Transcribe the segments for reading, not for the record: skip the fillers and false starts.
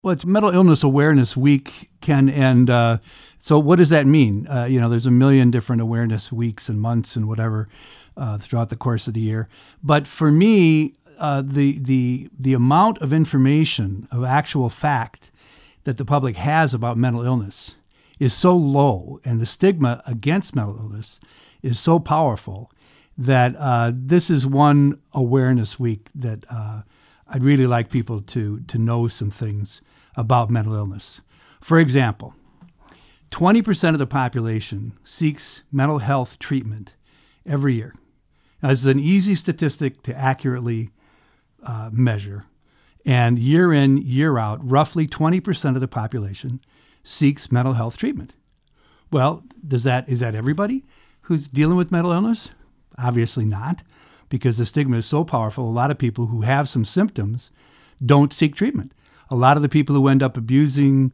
Well, it's Mental Illness Awareness Week, Ken, and so what does that mean? There's a million different awareness weeks and months and whatever throughout the course of the year. But for me, the amount of information, of actual fact that the public has about mental illness is so low, and the stigma against mental illness is so powerful that this is one awareness week that I'd really like people to know some things about mental illness. For example, 20% of the population seeks mental health treatment every year. Now, this is an easy statistic to accurately measure. And year in, year out, roughly 20% of the population seeks mental health treatment. Well, is that everybody who's dealing with mental illness? Obviously not, because the stigma is so powerful. A lot of people who have some symptoms don't seek treatment. A lot of the people who end up abusing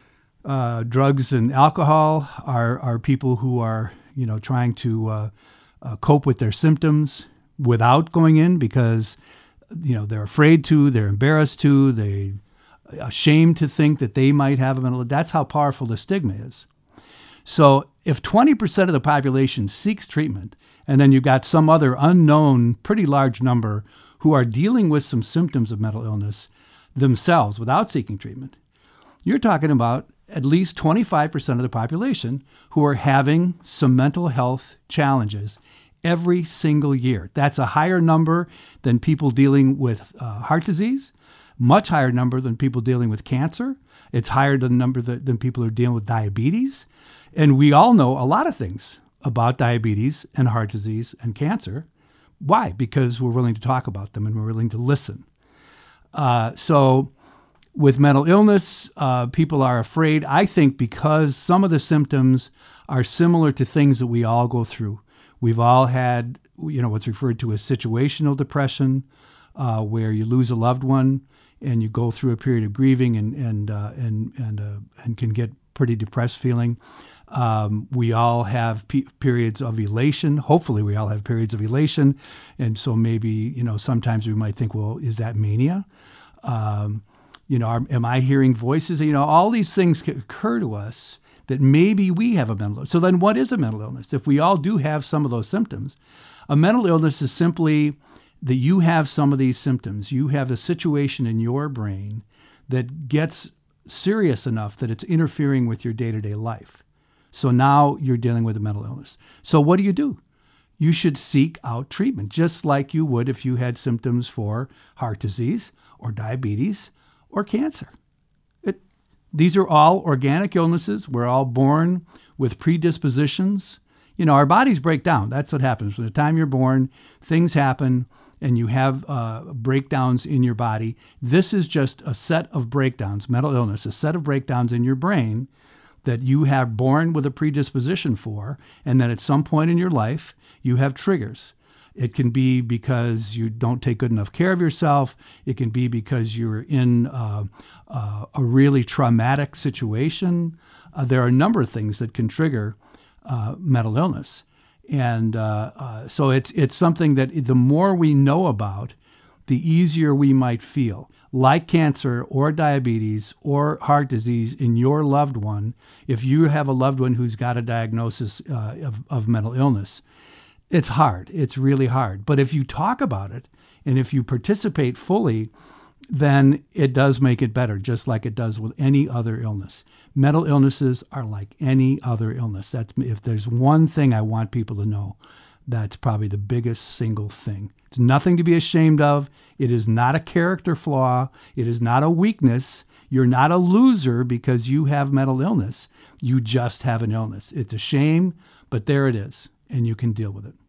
drugs and alcohol are people who are, trying to cope with their symptoms without going in because, they're afraid to, they're embarrassed to, they ashamed to think that they might have a mental. That's how powerful the stigma is. So if 20% of the population seeks treatment, and then you've got some other unknown, pretty large number who are dealing with some symptoms of mental illness themselves without seeking treatment, you're talking about at least 25% of the population who are having some mental health challenges every single year. That's a higher number than people dealing with heart disease, much higher number than people dealing with cancer. It's higher than number than people who are dealing with diabetes. And we all know a lot of things about diabetes and heart disease and cancer. Why? Because we're willing to talk about them and we're willing to listen. So with mental illness, people are afraid, I think, because some of the symptoms are similar to things that we all go through. We've all had, what's referred to as situational depression, where you lose a loved one and you go through a period of grieving and can get pretty depressed feeling. We all have periods of elation. Hopefully we all have periods of elation. And so maybe, sometimes we might think, well, is that mania? Am I hearing voices? All these things can occur to us that maybe we have a mental illness. So then what is a mental illness? If we all do have some of those symptoms, a mental illness is simply that you have some of these symptoms. You have a situation in your brain that gets serious enough that it's interfering with your day-to-day life. So now you're dealing with a mental illness. So what do? You should seek out treatment, just like you would if you had symptoms for heart disease or diabetes or cancer. These are all organic illnesses. We're all born with predispositions. Our bodies break down. That's what happens. From the time you're born, things happen and you have breakdowns in your body. This is just a set of breakdowns, mental illness, a set of breakdowns in your brain that you have born with a predisposition for, and then at some point in your life, you have triggers. It can be because you don't take good enough care of yourself. It can be because you're in a really traumatic situation. There are a number of things that can trigger mental illness. And so it's something that the more we know about, the easier we might feel. Like cancer or diabetes or heart disease in your loved one, if you have a loved one who's got a diagnosis of mental illness, it's hard. It's really hard. But if you talk about it and if you participate fully, then it does make it better, just like it does with any other illness. Mental illnesses are like any other illness. If there's one thing I want people to know, that's probably the biggest single thing. It's nothing to be ashamed of. It is not a character flaw. It is not a weakness. You're not a loser because you have mental illness. You just have an illness. It's a shame, but there it is, and you can deal with it.